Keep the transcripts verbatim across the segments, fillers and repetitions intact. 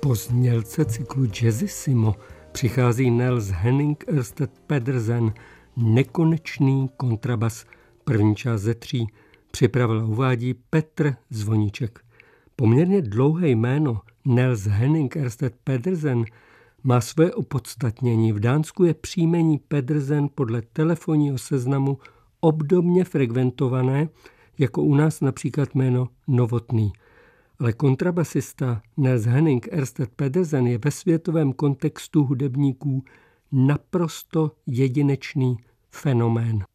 Po znělce cyklu Jazzissimo přichází Niels Henning Ørsted Pedersen, Nekonečný kontrabas, první část ze tří. Připravil a uvádí Petr Zvoníček. Poměrně dlouhé jméno Niels Henning Ørsted Pedersen má své opodstatnění. V Dánsku je příjmení Pedersen podle telefonního seznamu obdobně frekventované, jako u nás například jméno Novotný. Ale kontrabasista Niels Henning Ørsted Pedersen je ve světovém kontextu hudebníků naprosto jedinečný fenomén.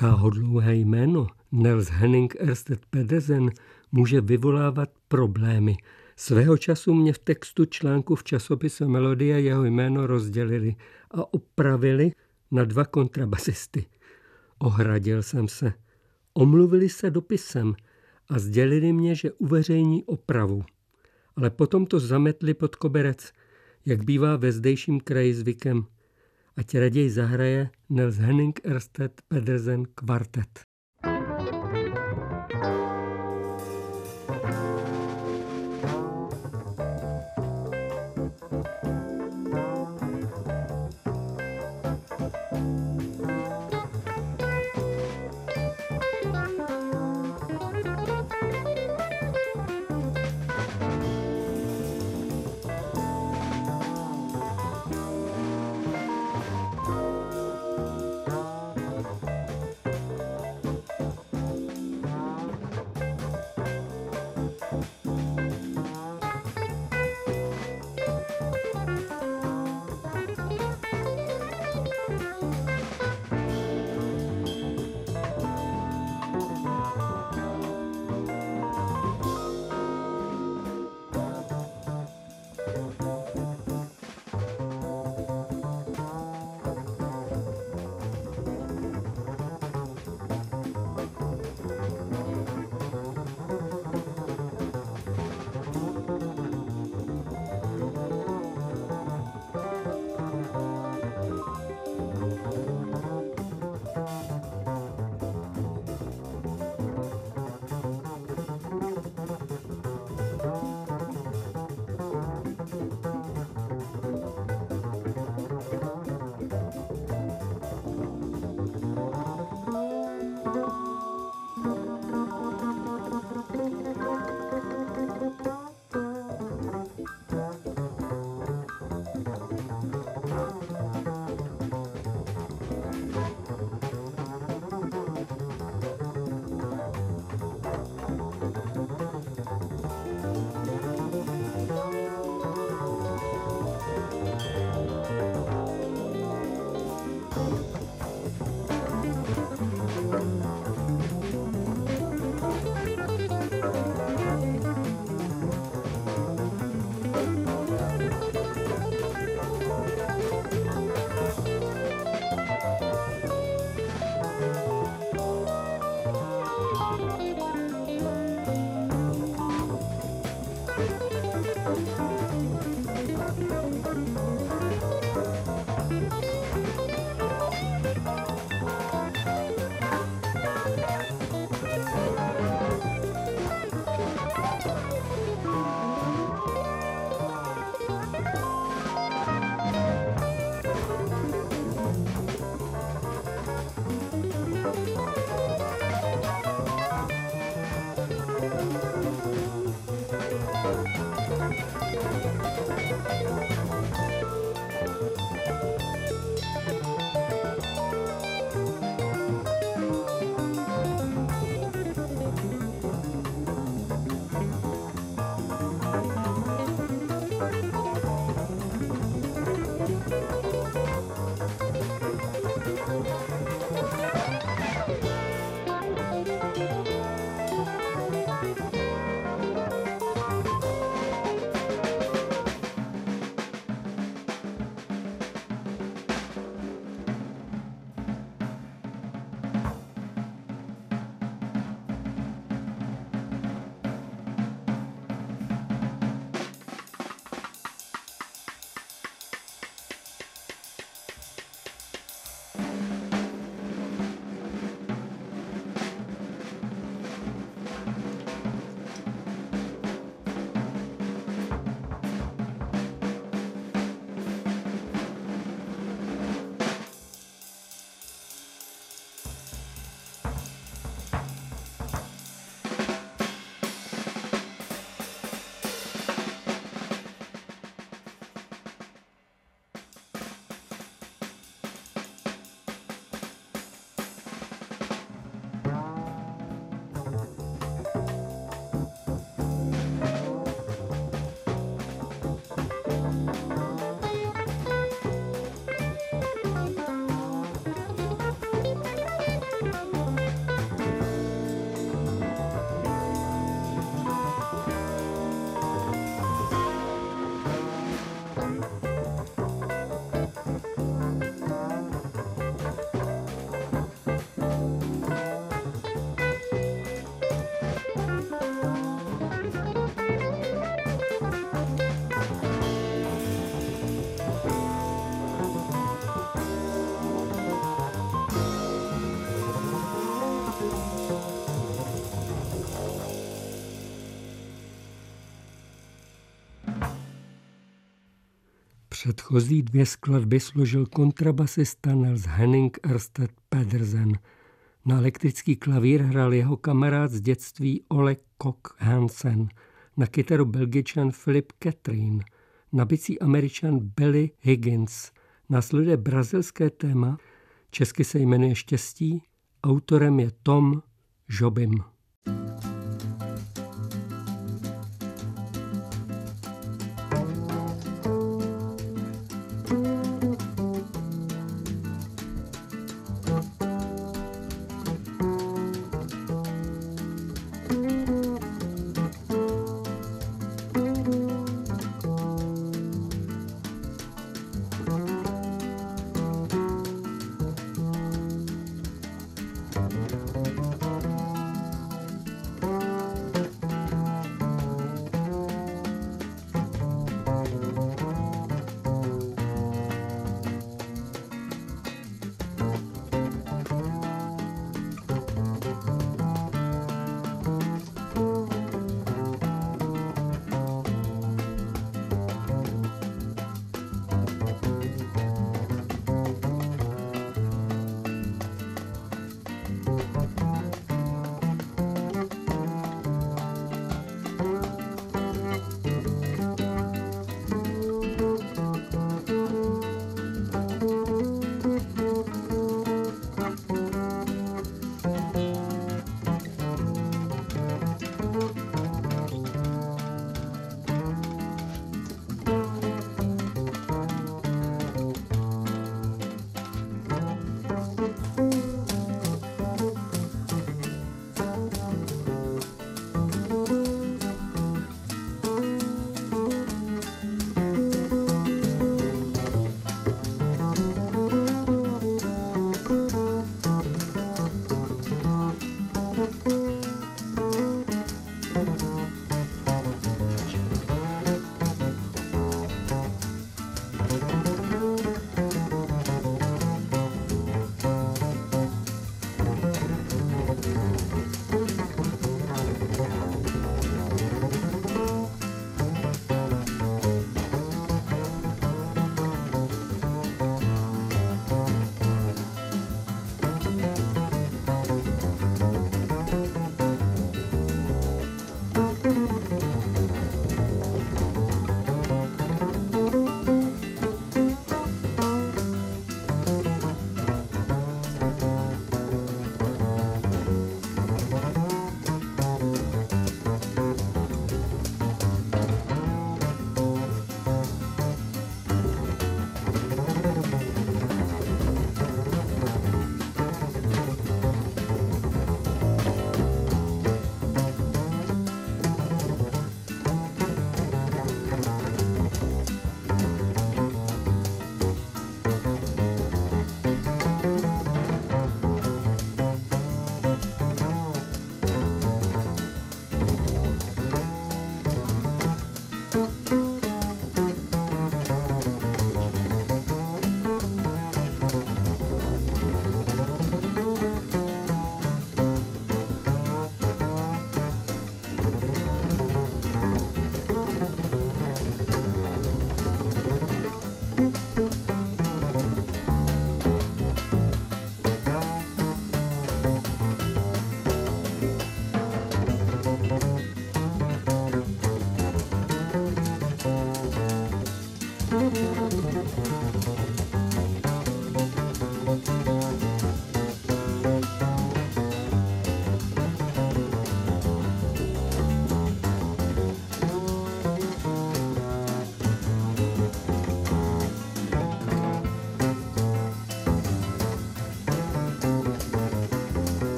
Sáhodlouhé jméno Niels Henning Ørsted Pedersen může vyvolávat problémy. Svého času mě v textu článku v časopise Melodie jeho jméno rozdělili a opravili na dva kontrabasisty. Ohradil jsem se. Omluvili se dopisem a sdělili mě, že uveřejní opravu. Ale potom to zametli pod koberec, jak bývá ve zdejším kraji zvykem. Ať raději zahraje Niels Henning Ørsted Pedersen kvartet. Předchozí dvě skladby složil kontrabasista Niels Henning Ørsted Pedersen. Na elektrický klavír hrál jeho kamarád z dětství Ole Kock Hansen, na kytaru Belgičan Philip Catherine, na bicí Američan Billy Higgins. Následuje brazilské téma, česky se jmenuje Štěstí, autorem je Tom Jobim.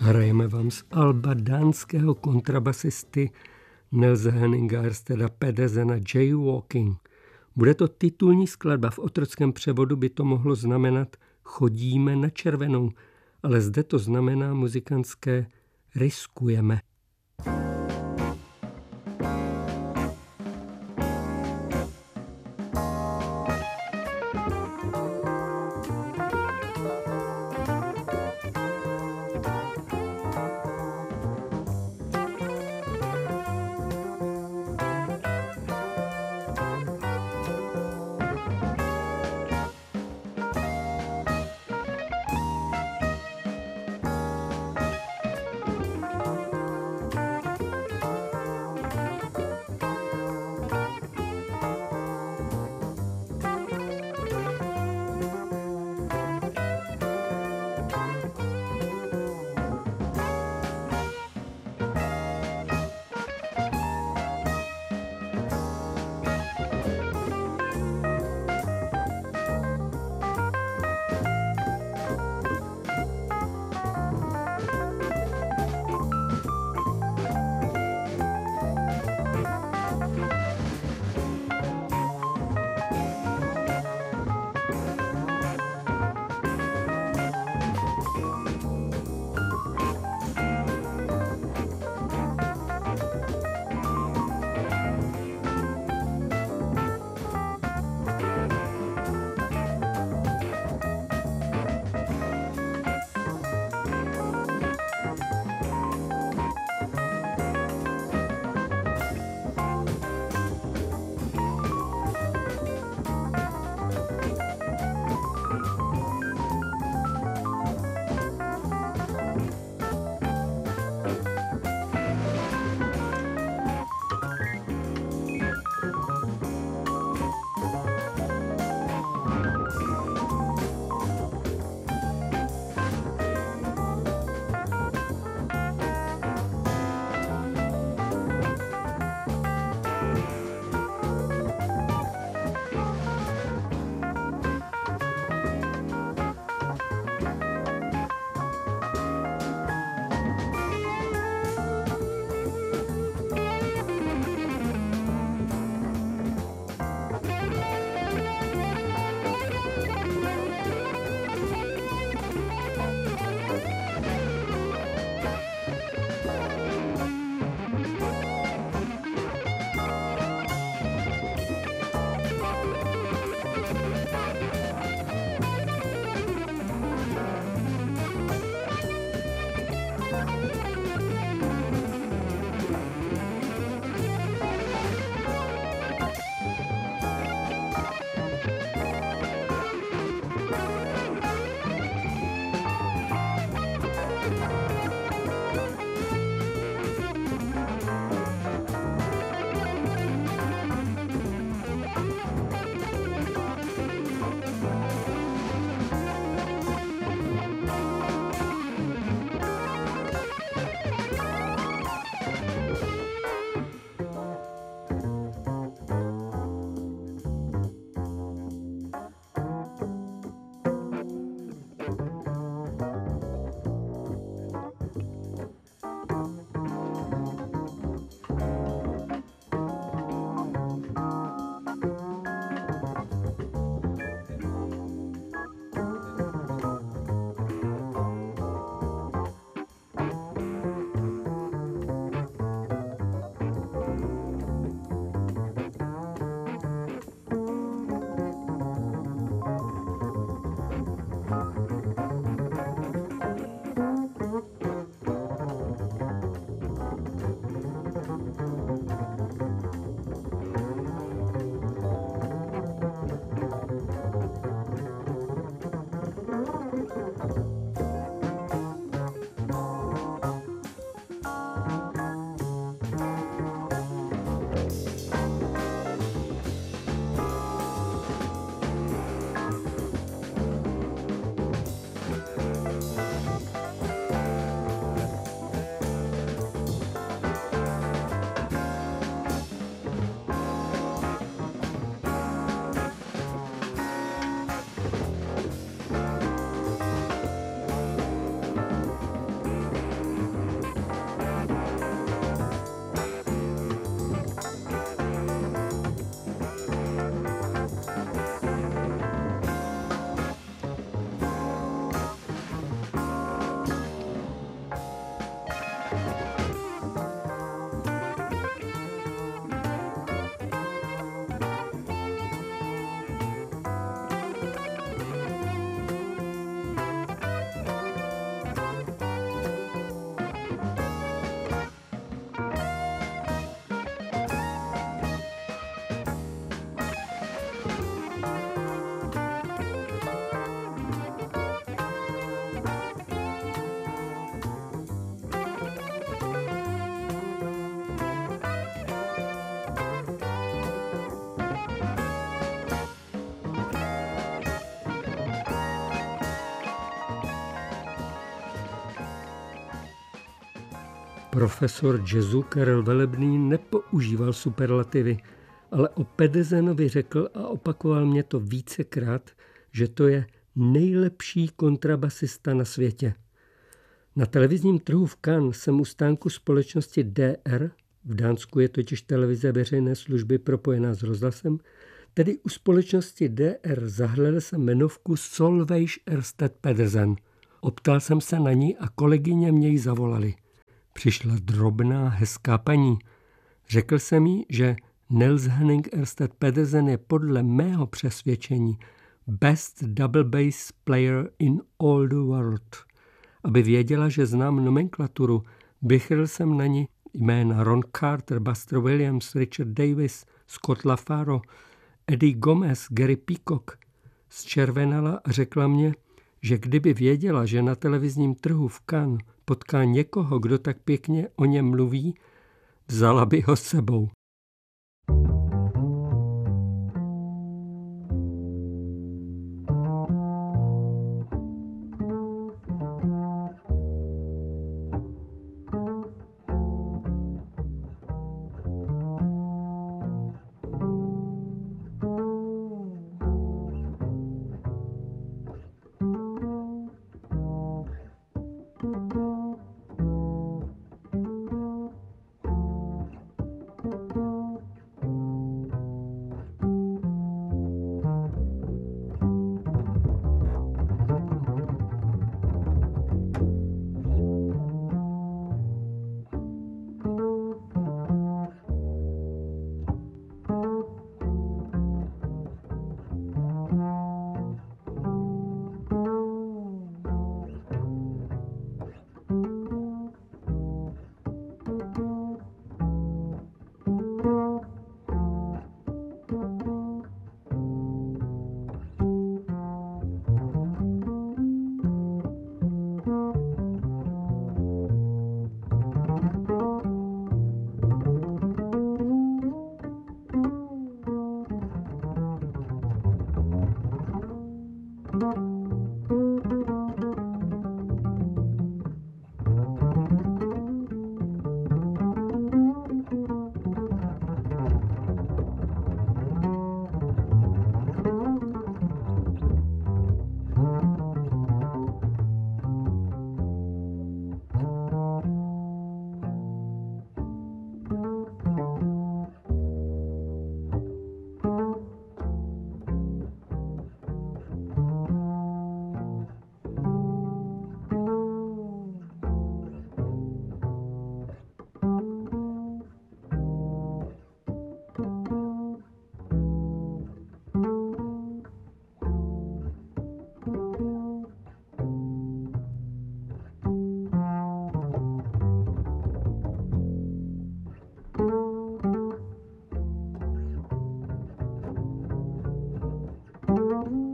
Hrajeme vám z alba dánského kontrabasisty Nelse Henninga Ørsteda Pedersena Jaywalking. Bude to titulní skladba, v otrockém převodu by to mohlo znamenat Chodíme na červenou, ale zde to znamená muzikantské riskujeme. Profesor jazzu Karel Velebný nepoužíval superlativy, ale o Pedersenovi řekl a opakoval mě to vícekrát, že to je nejlepší kontrabasista na světě. Na televizním trhu v Cannes jsem u stánku společnosti D R, v Dánsku je totiž televize veřejné služby propojená s rozhlasem, tedy u společnosti D R zahledl jsem jmenovku Solveig Ersted Pedersen. Optal jsem se na ní a kolegyně mě ji zavolali. Přišla drobná, hezká paní. Řekl jsem jí, že Nils Henning Ersted Pedersen je podle mého přesvědčení best double bass player in all the world. Aby věděla, že znám nomenklaturu, vychrl jsem na ní jména Ron Carter, Buster Williams, Richard Davis, Scott LaFaro, Eddie Gomez, Gary Peacock. Zčervenala a řekla mě, že kdyby věděla, že na televizním trhu v Cannes potká někoho, kdo tak pěkně o něm mluví, vzala by ho s sebou.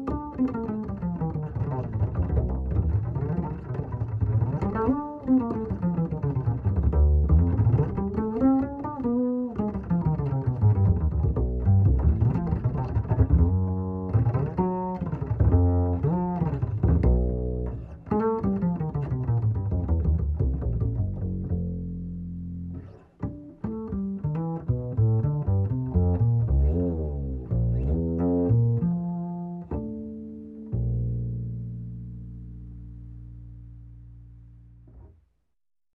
Thank you.